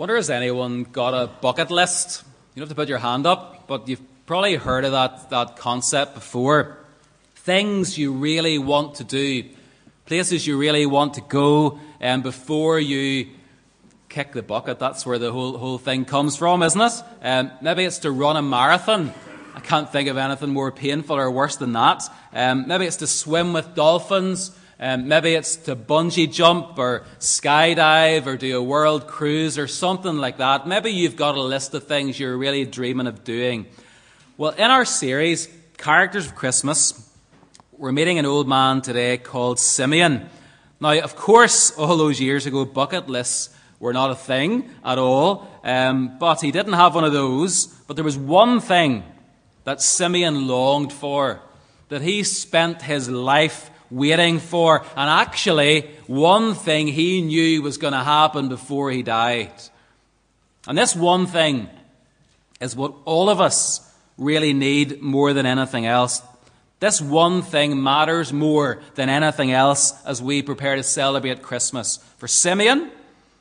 Wonder has anyone got a bucket list? You don't have to put your hand up, but you've probably heard of that concept before. Things you really want to do, places you really want to go, and before you kick the bucket. That's where the whole thing comes from, isn't it? Maybe it's to run a marathon. I can't think of anything more painful or worse than that. Maybe it's to swim with dolphins. Maybe it's to bungee jump or skydive or do a world cruise or something like that. Maybe you've got a list of things you're really dreaming of doing. Well, in our series, Characters of Christmas, we're meeting an old man today called Simeon. Now, of course, all those years ago, bucket lists were not a thing at all, but he didn't have one of those. But there was one thing that Simeon longed for, that he spent his life waiting for, and actually one thing he knew was going to happen before he died. And this one thing is what all of us really need more than anything else. This one thing matters more than anything else as we prepare to celebrate Christmas. For Simeon,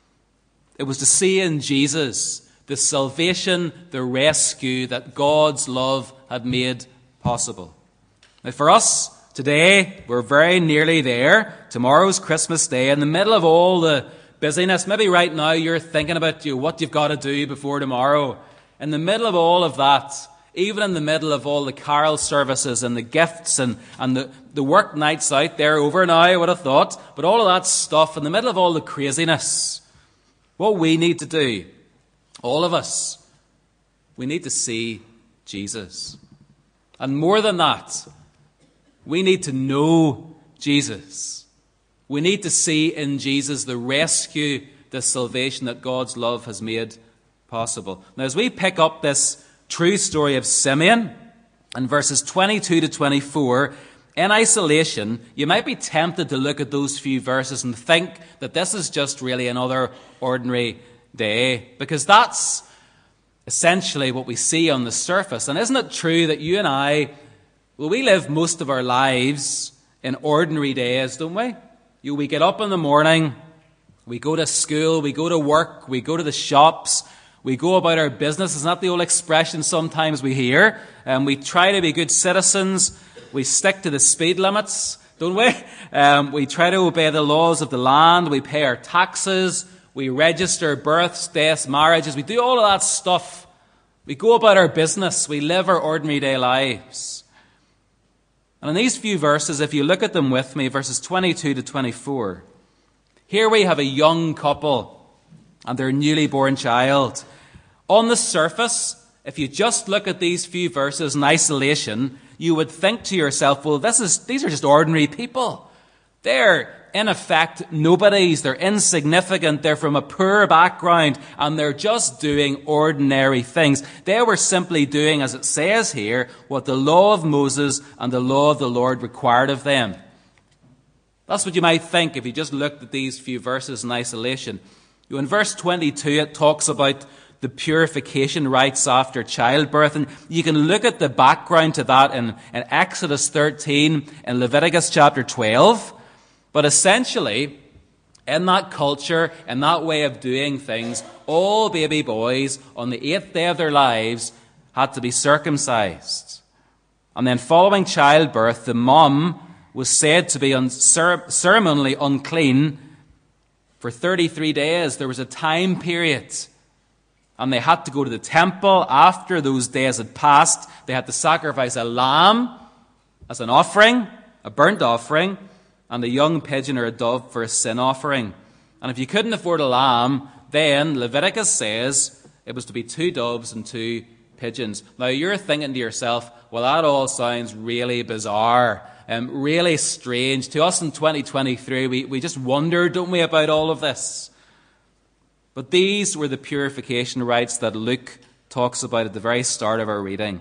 it was to see in Jesus the salvation, the rescue that God's love had made possible. Now for us, today, we're very nearly there. Tomorrow's Christmas Day. In the middle of all the busyness, maybe right now you're thinking about what you've got to do before tomorrow. In the middle of all of that, even in the middle of all the carol services and the gifts and the work nights out there over now, I would have thought, but all of that stuff, in the middle of all the craziness, what we need to do, all of us, we need to see Jesus. And more than that, we need to know Jesus. We need to see in Jesus the rescue, the salvation that God's love has made possible. Now, as we pick up this true story of Simeon in verses 22 to 24, in isolation, you might be tempted to look at those few verses and think that this is just really another ordinary day, because that's essentially what we see on the surface. And isn't it true that you and I, well, we live most of our lives in ordinary days, don't we? We get up in the morning, we go to school, we go to work, we go to the shops, we go about our business. Isn't that the old expression sometimes we hear? We try to be good citizens, we stick to the speed limits, don't we? We try to obey the laws of the land, we pay our taxes, we register births, deaths, marriages, we do all of that stuff. We go about our business, we live our ordinary day lives. And in these few verses, if you look at them with me, verses 22 to 24, here we have a young couple and their newly born child. On the surface, if you just look at these few verses in isolation, you would think to yourself, well, these are just ordinary people. They're, in effect, nobodies. They're insignificant. They're from a poor background, and they're just doing ordinary things. They were simply doing, as it says here, what the law of Moses and the law of the Lord required of them. That's what you might think if you just looked at these few verses in isolation. In verse 22, it talks about the purification rites after childbirth, and you can look at the background to that in Exodus 13 and Leviticus chapter 12. But essentially, in that culture, in that way of doing things, all baby boys on the 8th day of their lives had to be circumcised. And then following childbirth, the mom was said to be ceremonially unclean for 33 days. There was a time period. And they had to go to the temple after those days had passed. They had to sacrifice a lamb as an offering, a burnt offering, and a young pigeon or a dove for a sin offering. And if you couldn't afford a lamb, then Leviticus says it was to be 2 doves and 2 pigeons. Now you're thinking to yourself, well, that all sounds really bizarre and really strange. To us in 2023, we just wonder, don't we, about all of this. But these were the purification rites that Luke talks about at the very start of our reading.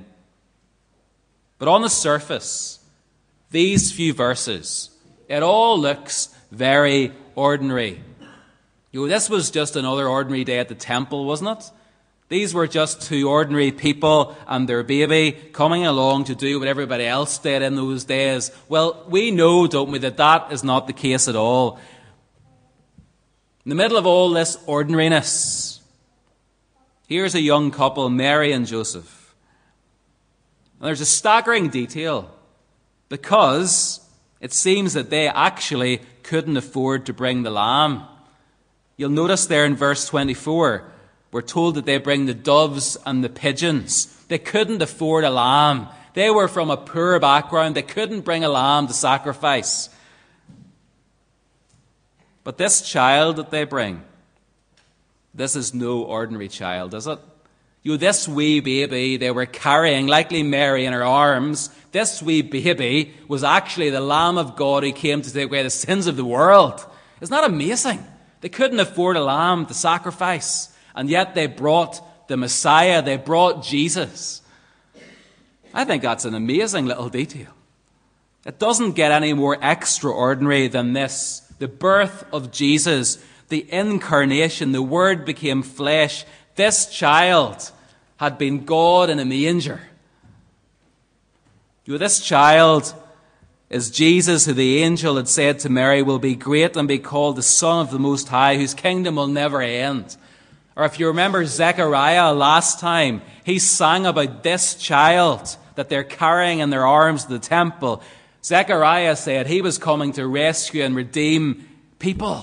But on the surface, these few verses, it all looks very ordinary. This was just another ordinary day at the temple, wasn't it? These were just 2 ordinary people and their baby coming along to do what everybody else did in those days. Well, we know, don't we, that is not the case at all. In the middle of all this ordinariness, Here's a young couple, Mary and Joseph. And there's a staggering detail, because it seems that they actually couldn't afford to bring the lamb. You'll notice there in verse 24, we're told that they bring the doves and the pigeons. They couldn't afford a lamb. They were from a poor background. They couldn't bring a lamb to sacrifice. But this child that they bring, this is no ordinary child, is it? This wee baby they were carrying, likely Mary in her arms, this wee baby was actually the Lamb of God who came to take away the sins of the world. Isn't that amazing? They couldn't afford a lamb to sacrifice, and yet they brought the Messiah, they brought Jesus. I think that's an amazing little detail. It doesn't get any more extraordinary than this. The birth of Jesus, the incarnation, the Word became flesh. This child had been God in a manger. This child is Jesus, who the angel had said to Mary will be great and be called the Son of the Most High, whose kingdom will never end. Or if you remember Zechariah last time, he sang about this child that they're carrying in their arms to the temple. Zechariah said he was coming to rescue and redeem people.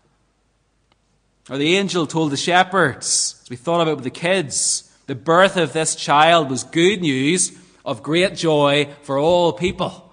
Or the angel told the shepherds, as we thought about with the kids, the birth of this child was good news of great joy for all people.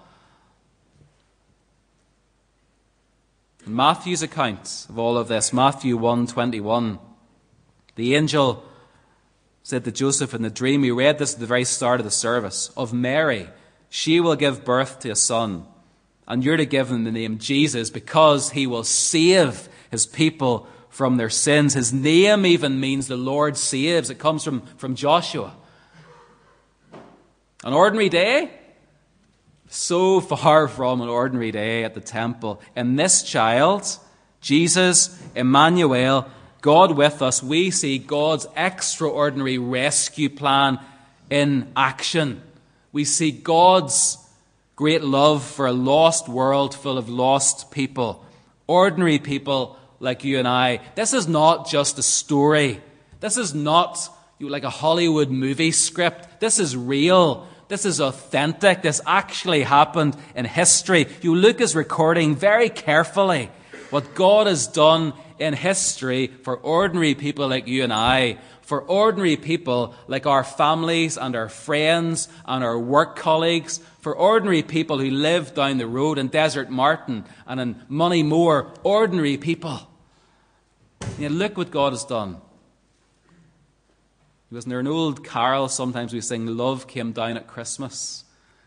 In Matthew's account of all of this, Matthew 1:21, the angel said to Joseph in the dream, we read this at the very start of the service, of Mary, she will give birth to a son, and you're to give him the name Jesus, because he will save his people from their sins. His name even means the Lord saves. It comes from Joshua. An ordinary day? So far from an ordinary day at the temple. In this child, Jesus, Emmanuel, God with us, we see God's extraordinary rescue plan in action. We see God's great love for a lost world full of lost people. Ordinary people like you and I. This is not just a story. This is not like a Hollywood movie script. This is real. This is authentic. This actually happened in history. Luke is recording very carefully what God has done in history for ordinary people like you and I, for ordinary people like our families and our friends and our work colleagues, for ordinary people who live down the road in Desert Martin and in Moneymore, ordinary people. Look what God has done. Wasn't there an old carol sometimes we sing, love came down at Christmas?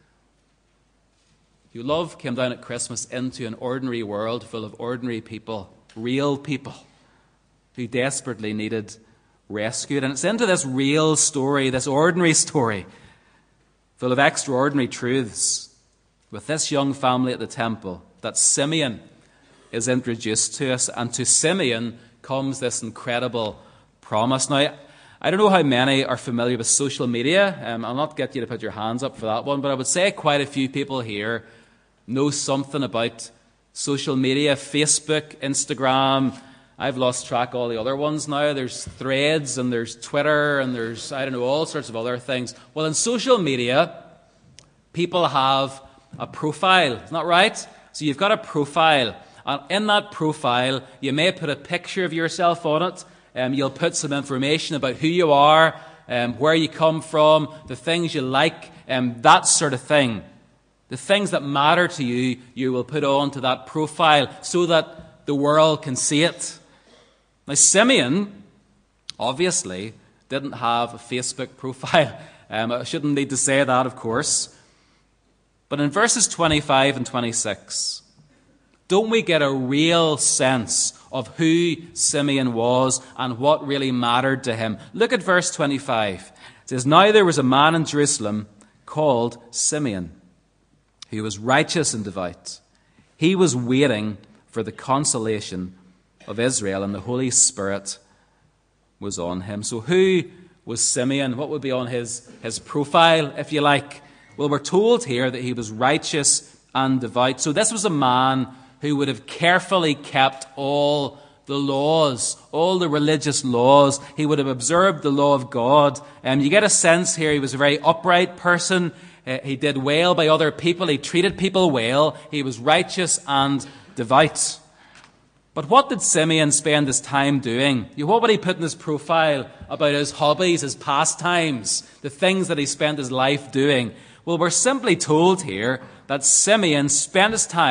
Love came down at Christmas into an ordinary world full of ordinary people, real people, who desperately needed rescued. And it's into this real story, this ordinary story, full of extraordinary truths, with this young family at the temple, that Simeon is introduced to us. And to Simeon comes this incredible promise. Now, I don't know how many are familiar with social media. I'll not get you to put your hands up for that one, but I would say quite a few people here know something about social media, Facebook, Instagram. I've lost track of all the other ones now. There's Threads and there's Twitter and there's, all sorts of other things. Well, in social media, people have a profile. Isn't that right? So you've got a profile. And in that profile, you may put a picture of yourself on it. You'll put some information about who you are, where you come from, the things you like, that sort of thing. The things that matter to you, you will put onto that profile so that the world can see it. Now, Simeon obviously didn't have a Facebook profile. I shouldn't need to say that, of course. But in verses 25 and 26, don't we get a real sense of who Simeon was and what really mattered to him? Look at verse 25. It says, now there was a man in Jerusalem called Simeon, who was righteous and devout. He was waiting for the consolation of Israel, and the Holy Spirit was on him. So who was Simeon? What would be on his profile, if you like? Well, we're told here that he was righteous and devout. So this was a man who would have carefully kept all the laws, all the religious laws. He would have observed the law of God. You get a sense here he was a very upright person. He did well by other people. He treated people well. He was righteous and devout. But what did Simeon spend his time doing? What would he put in his profile about his hobbies, his pastimes, the things that he spent his life doing? Well, we're simply told here that Simeon spent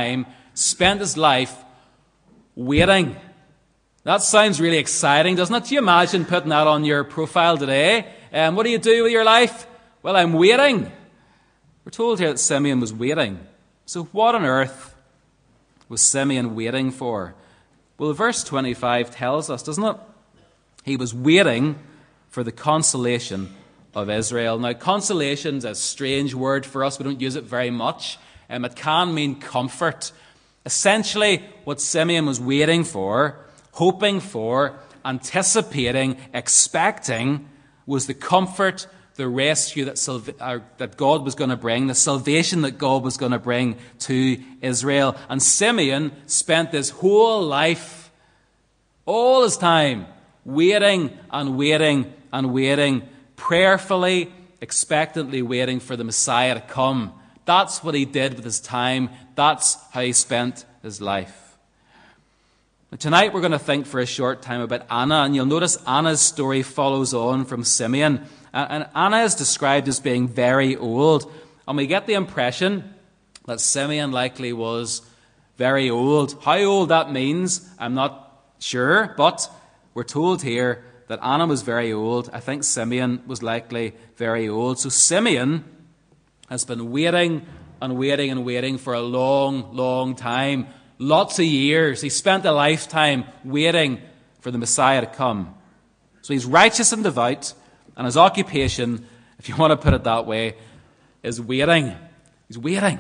his life waiting. That sounds really exciting, doesn't it? Do you imagine putting that on your profile today? What do you do with your life? Well, I'm waiting. We're told here that Simeon was waiting. So what on earth was Simeon waiting for? Well, verse 25 tells us, doesn't it? He was waiting for the consolation of Israel. Now, consolation is a strange word for us. We don't use it very much. It can mean comfort. Essentially, what Simeon was waiting for, hoping for, anticipating, expecting, was the comfort, the rescue that God was going to bring, the salvation that God was going to bring to Israel. And Simeon spent his whole life, all his time, waiting and waiting and waiting, prayerfully, expectantly waiting for the Messiah to come. That's what he did with his time. That's how he spent his life. Tonight we're going to think for a short time about Anna, and you'll notice Anna's story follows on from Simeon. And Anna is described as being very old, and we get the impression that Simeon likely was very old. How old that means, I'm not sure, but we're told here that Anna was very old. I think Simeon was likely very old. So Simeon has been waiting and waiting and waiting for a long, long time. Lots of years. He spent a lifetime waiting for the Messiah to come. So he's righteous and devout, and his occupation, if you want to put it that way, is waiting. He's waiting.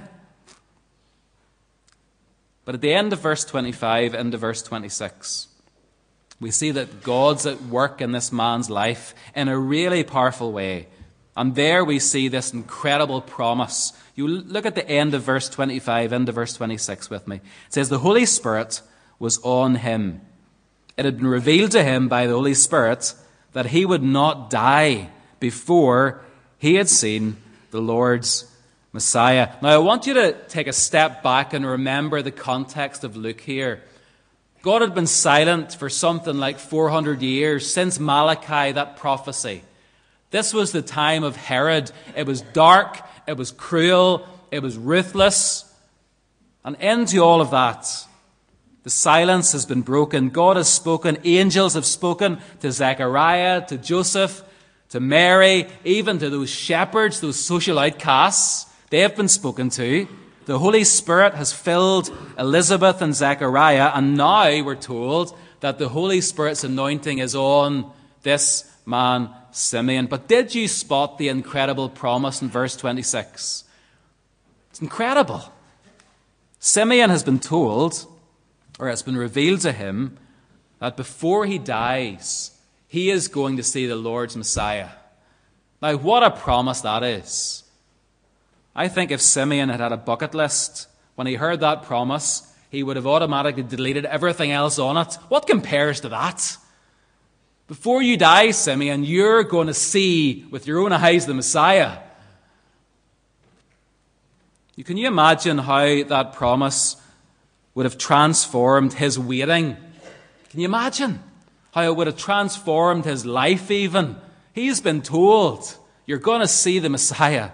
But at the end of verse 25 into verse 26, we see that God's at work in this man's life in a really powerful way. And there we see this incredible promise. You look at the end of verse 25 into verse 26 with me. It says, the Holy Spirit was on him. It had been revealed to him by the Holy Spirit that he would not die before he had seen the Lord's Messiah. Now, I want you to take a step back and remember the context of Luke here. God had been silent for something like 400 years since Malachi, that prophecy. This was the time of Herod. It was dark, it was cruel, it was ruthless. And into all of that, the silence has been broken. God has spoken. Angels have spoken to Zechariah, to Joseph, to Mary, even to those shepherds, those social outcasts. They have been spoken to. The Holy Spirit has filled Elizabeth and Zechariah, and now we're told that the Holy Spirit's anointing is on this man, Simeon. But did you spot the incredible promise in verse 26? It's incredible. Simeon has been told, or it's been revealed to him, that before he dies, he is going to see the Lord's Messiah. Now, what a promise that is. I think if Simeon had had a bucket list, when he heard that promise, he would have automatically deleted everything else on it. What compares to that? Before you die, Simeon, you're going to see with your own eyes the Messiah. Can you imagine how that promise would have transformed his waiting? Can you imagine how it would have transformed his life even? He's been told, you're going to see the Messiah.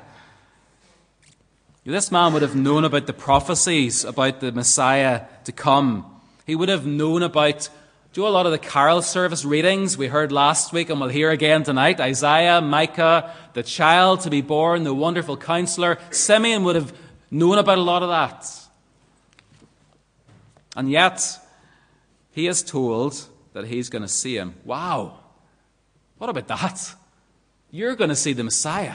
This man would have known about the prophecies about the Messiah to come. He would have known about, a lot of the carol service readings we heard last week and we'll hear again tonight. Isaiah, Micah, the child to be born, the wonderful counselor. Simeon would have known about a lot of that. And yet, he is told that he's going to see him. Wow. What about that? You're going to see the Messiah.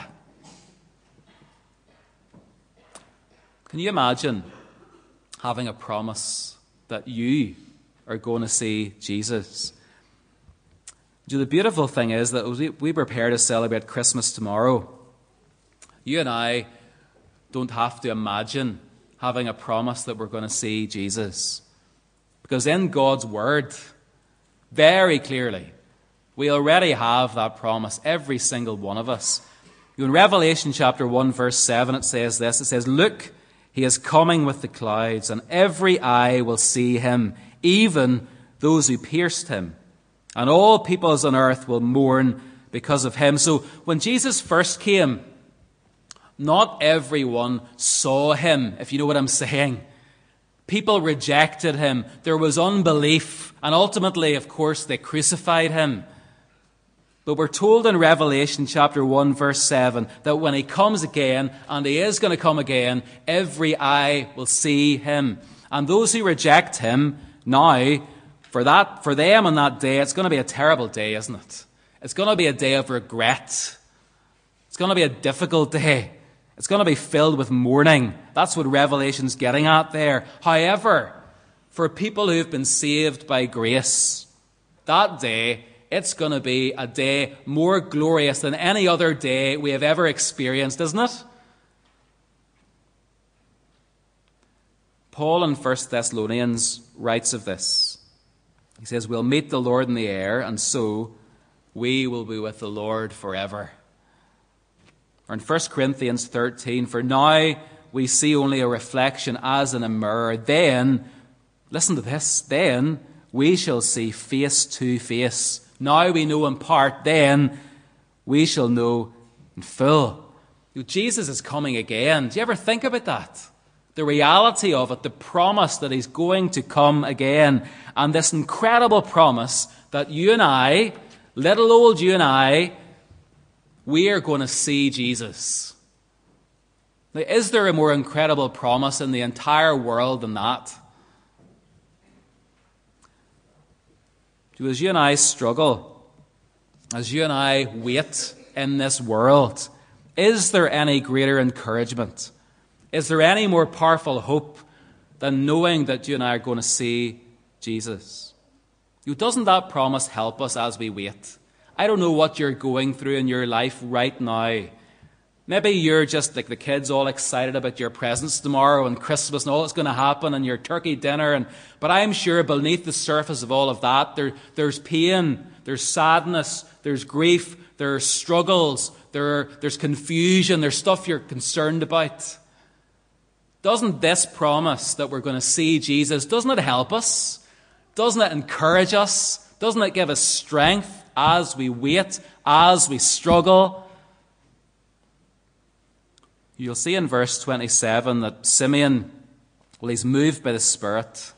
Can you imagine having a promise that you are going to see Jesus? The beautiful thing is that as we prepare to celebrate Christmas tomorrow, you and I don't have to imagine having a promise that we're going to see Jesus. Because in God's Word, very clearly. We already have that promise, every single one of us. In Revelation chapter 1, verse 7, it says this. It says, "Look, he is coming with the clouds, and every eye will see him, even those who pierced him. And all peoples on earth will mourn because of him." So when Jesus first came, not everyone saw him, if you know what I'm saying. People rejected him. There was unbelief. And ultimately, of course, they crucified him. But we're told in Revelation chapter 1, verse 7, that when he comes again, and he is going to come again, every eye will see him. And those who reject him now, for them on that day, it's going to be a terrible day, isn't it? It's going to be a day of regret. It's going to be a difficult day. It's going to be filled with mourning. That's what Revelation's getting at there. However, for people who've been saved by grace, that day, it's going to be a day more glorious than any other day we have ever experienced, isn't it? Paul in 1 Thessalonians writes of this. He says, "We'll meet the Lord in the air, and so we will be with the Lord forever." Or in 1 Corinthians 13, "For now we see only a reflection as in a mirror. Then," listen to this, "then we shall see face to face. Now we know in part, then we shall know in full." Jesus is coming again. Do you ever think about that? The reality of it, the promise that he's going to come again. And this incredible promise that you and I, little old you and I, we are going to see Jesus. Now, is there a more incredible promise in the entire world than that? As you and I struggle, as you and I wait in this world, is there any greater encouragement? Is there any more powerful hope than knowing that you and I are going to see Jesus? Doesn't that promise help us as we wait? I don't know what you're going through in your life right now. Maybe you're just like the kids, all excited about your presents tomorrow and Christmas and all that's going to happen and your turkey dinner. But I'm sure beneath the surface of all of that, there's pain, there's sadness, there's grief, there's struggles, there's confusion, there's stuff you're concerned about. Doesn't this promise that we're going to see Jesus, doesn't it help us? Doesn't it encourage us? Doesn't it give us strength as we wait, as we struggle? You'll see in verse 27 that Simeon, well, he's moved by the Spirit.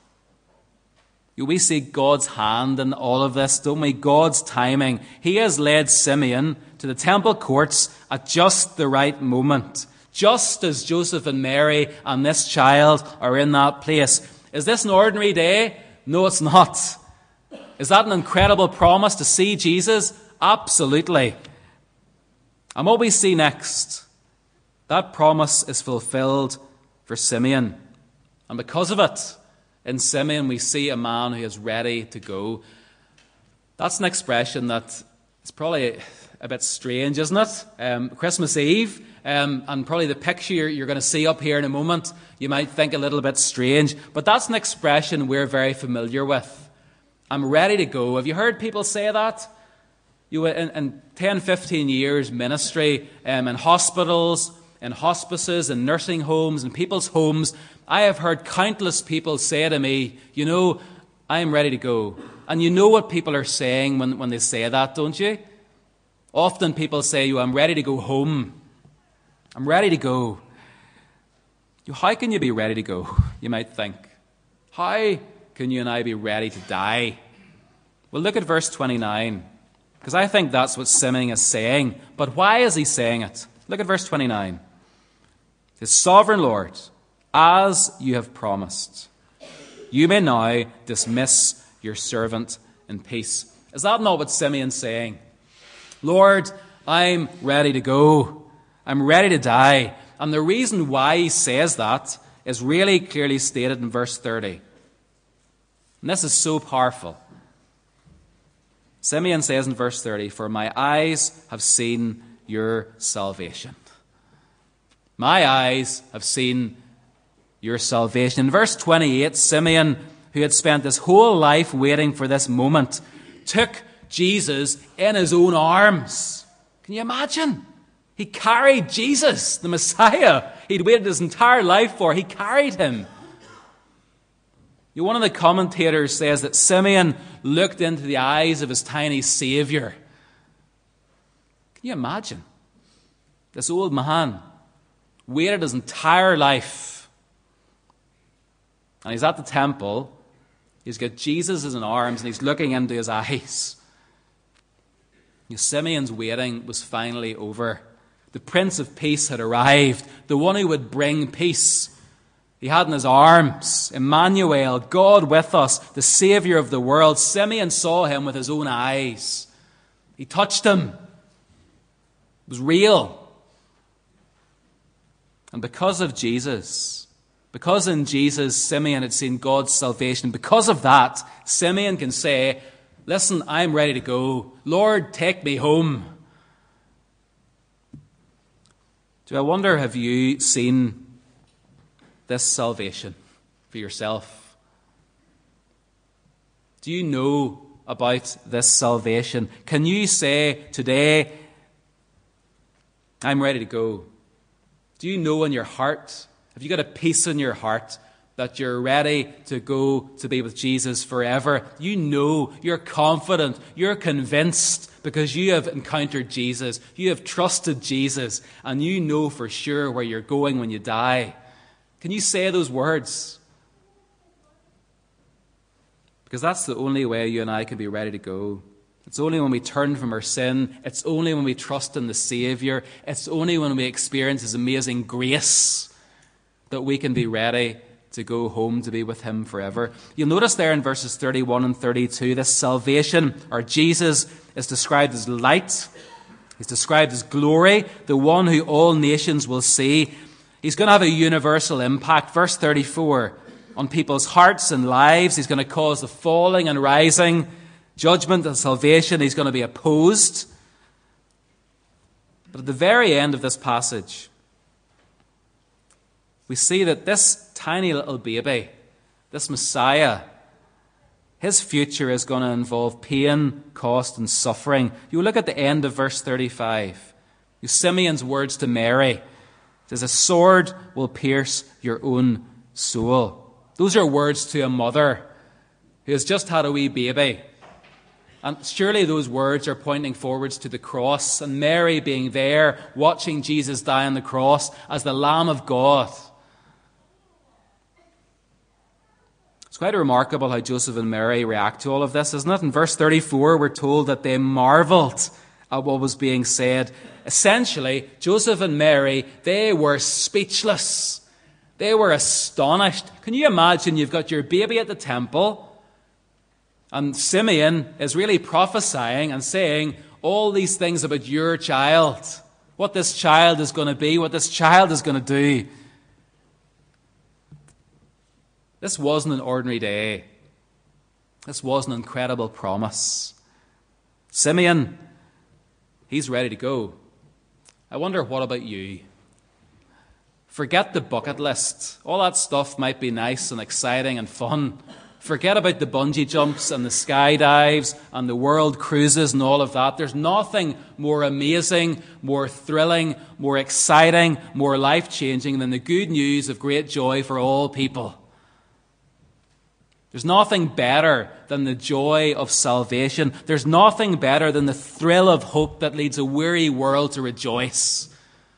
We see God's hand in all of this, don't we? God's timing. He has led Simeon to the temple courts at just the right moment, just as Joseph and Mary and this child are in that place. Is this an ordinary day? No, it's not. Is that an incredible promise to see Jesus? Absolutely. And what we see next, that promise is fulfilled for Simeon. And because of it, in Simeon we see a man who is ready to go. That's an expression that is probably a bit strange, isn't it? Christmas Eve, and probably the picture you're going to see up here in a moment, you might think a little bit strange. But that's an expression we're very familiar with. I'm ready to go. Have you heard people say that? In 10, 15 years ministry, in hospitals, in hospices, in nursing homes, in people's homes, I have heard countless people say to me, I am ready to go. And you know what people are saying when they say that, don't you? Often people say, I'm ready to go home. I'm ready to go. How can you be ready to go, you might think? How can you and I be ready to die? Well, look at verse 29, because I think that's what Simeon is saying. But why is he saying it? Look at verse 29. "His sovereign Lord, as you have promised, you may now dismiss your servant in peace." Is that not what Simeon's saying? Lord, I'm ready to go. I'm ready to die. And the reason why he says that is really clearly stated in verse 30. And this is so powerful. Simeon says in verse 30, "For my eyes have seen your salvation." My eyes have seen your salvation. In verse 28, Simeon, who had spent his whole life waiting for this moment, took Jesus in his own arms. Can you imagine? He carried Jesus, the Messiah he'd waited his entire life for. He carried him. One of the commentators says that Simeon looked into the eyes of his tiny Savior. Can you imagine? This old man waited his entire life. And he's at the temple. He's got Jesus in his arms and he's looking into his eyes. Simeon's waiting was finally over. The Prince of Peace had arrived. The one who would bring peace. He had in his arms Emmanuel, God with us, the Savior of the world. Simeon saw him with his own eyes. He touched him. It was real. And because of Jesus, because in Jesus Simeon had seen God's salvation, because of that, Simeon can say, listen, I'm ready to go. Lord, take me home. Do I wonder, have you seen this salvation for yourself? Do you know about this salvation? Can you say today, I'm ready to go? Do you know in your heart, have you got a peace in your heart that you're ready to go to be with Jesus forever? You know, you're confident, you're convinced because you have encountered Jesus, you have trusted Jesus, and you know for sure where you're going when you die. Can you say those words? Because that's the only way you and I can be ready to go. It's only when we turn from our sin. It's only when we trust in the Savior. It's only when we experience His amazing grace that we can be ready to go home to be with Him forever. You'll notice there in verses 31 and 32, this salvation, or Jesus, is described as light. He's described as glory, the one who all nations will see. He's going to have a universal impact. Verse 34, on people's hearts and lives. He's going to cause the falling and rising, judgment and salvation. He's going to be opposed. But at the very end of this passage, we see that this tiny little baby, this Messiah, his future is going to involve pain, cost, and suffering. You look at the end of verse 35. Simeon's words to Mary. It says, a sword will pierce your own soul. Those are words to a mother who has just had a wee baby. And surely those words are pointing forwards to the cross and Mary being there watching Jesus die on the cross as the Lamb of God. It's quite remarkable how Joseph and Mary react to all of this, isn't it? In verse 34, we're told that they marveled at what was being said. Essentially, Joseph and Mary, they were speechless. They were astonished. Can you imagine you've got your baby at the temple and Simeon is really prophesying and saying all these things about your child, what this child is going to be, what this child is going to do. This wasn't an ordinary day. This was an incredible promise. Simeon, he's ready to go. I wonder, what about you? Forget the bucket list. All that stuff might be nice and exciting and fun. Forget about the bungee jumps and the skydives and the world cruises and all of that. There's nothing more amazing, more thrilling, more exciting, more life-changing than the good news of great joy for all people. There's nothing better than the joy of salvation. There's nothing better than the thrill of hope that leads a weary world to rejoice.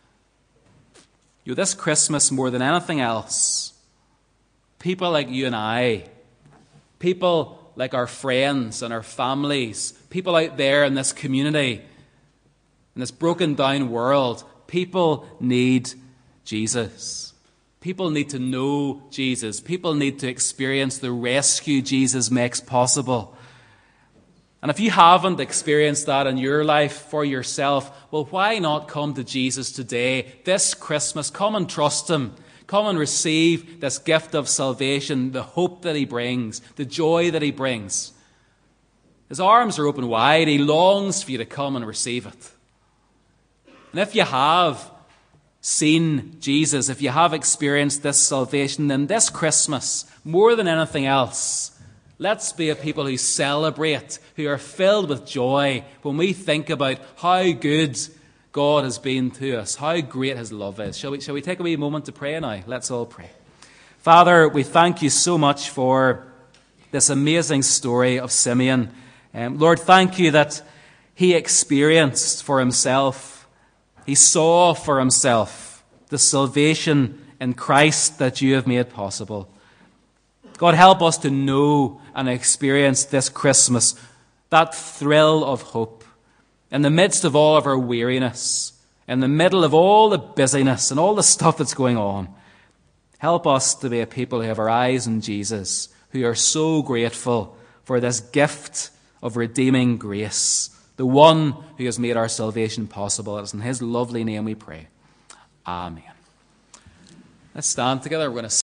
This Christmas, more than anything else, people like you and I, people like our friends and our families, people out there in this community, in this broken down world, people need Jesus. People need to know Jesus. People need to experience the rescue Jesus makes possible. And if you haven't experienced that in your life for yourself, well, why not come to Jesus today, this Christmas? Come and trust Him. Come and receive this gift of salvation, the hope that He brings, the joy that He brings. His arms are open wide. He longs for you to come and receive it. And if you have seen Jesus, if you have experienced this salvation, then this Christmas, more than anything else, Let's be a people who celebrate, who are filled with joy when we think about how good God has been to us, how great his love is. Shall we take a wee moment to pray now? Let's all pray. Father, we thank you so much for this amazing story of Simeon. Lord, thank you that he experienced for himself, he saw for himself the salvation in Christ that you have made possible. God, help us to know and experience this Christmas, that thrill of hope, in the midst of all of our weariness, in the middle of all the busyness and all the stuff that's going on. Help us to be a people who have our eyes on Jesus, who are so grateful for this gift of redeeming grace, the one who has made our salvation possible. It's in his lovely name we pray. Amen. Let's stand together. We're going to